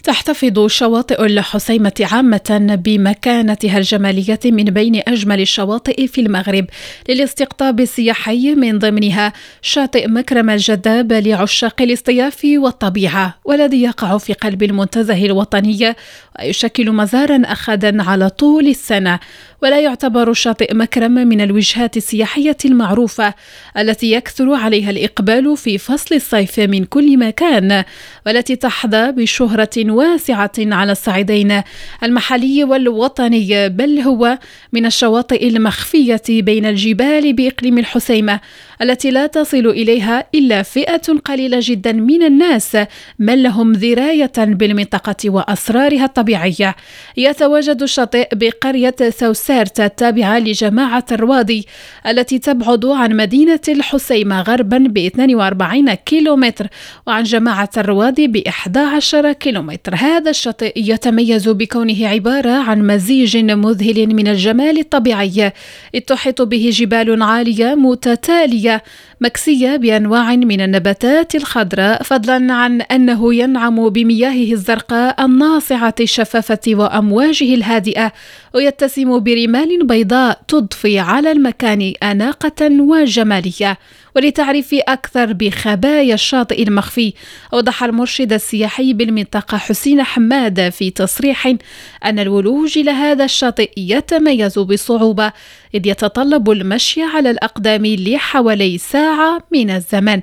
تحتفظ شواطئ الحسيمة عامة بمكانتها الجمالية من بين أجمل الشواطئ في المغرب للاستقطاب السياحي، من ضمنها شاطئ مكرم الجذاب لعشاق الاصطياف والطبيعة، والذي يقع في قلب المنتزه الوطني ويشكل مزارا أخدا على طول السنة. ولا يعتبر شاطئ مكرم من الوجهات السياحية المعروفة التي يكثر عليها الإقبال في فصل الصيف من كل مكان، والتي تحظى بشهرة واسعة على الصعيدين المحلي والوطني، بل هو من الشواطئ المخفية بين الجبال بإقليم الحسيمة التي لا تصل إليها إلا فئة قليلة جدا من الناس من لهم دراية بالمنطقة وأسرارها الطبيعية. يتواجد الشاطئ بقرية سوسارت التابعة لجماعة الروادي التي تبعد عن مدينة الحسيمة غربا ب 42 كيلومتر وعن جماعة الروادي ب 11 كيلومتر. هذا الشاطئ يتميز بكونه عبارة عن مزيج مذهل من الجمال الطبيعي، إذ تحيط به جبال عالية متتالية مكسية بأنواع من النباتات الخضراء، فضلا عن أنه ينعم بمياهه الزرقاء الناصعة الشفافة وأمواجه الهادئة، ويتسم برمال بيضاء تضفي على المكان أناقة وجمالية. ولتعريف أكثر بخبايا الشاطئ المخفي، أوضح المرشد السياحي بالمنطقة حسين حماد في تصريح أن الولوج إلى هذا الشاطئ يتميز بصعوبة، إذ يتطلب المشي على الأقدام لحوالي ساعة من الزمن،